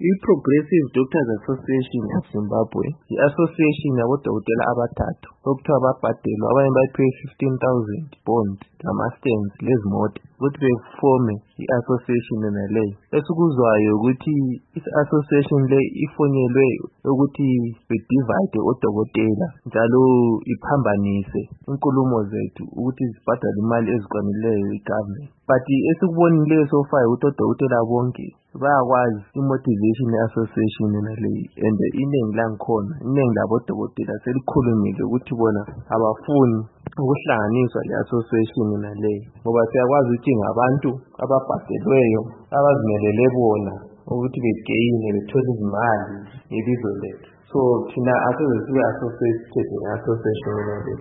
I-Progressive Doctors Association of Zimbabwe, i-association yabodokotela abathathu okuthiwa babhadelwa abanye bayiphiwe 15,000 bond lama-stands lezimota ukuthi befome i-association naleyo. Esikuzwayo ukuthi i-association le ifonyelwe ukuthi bedivide odokotela njalo iphambanise inkulumo zethu ukuthi zibhadale imali eziqanileyo i-government. But esikubonileyo so far ukuthi odokotela bonke bayakwazi i-motivation ye-association naleyi, and iningi langikhona, iningi labodokotela selikhulumile ukuthi bona abafuni ukuhlanganiswa le-association naleyi ngoba siyakwazi ukuthi ngabantu ababhadelweyo abazimelele bona ukuthi begeyine bethole izimali ngebizo lethu. So thina aseze sibe associated ne-association naleyi.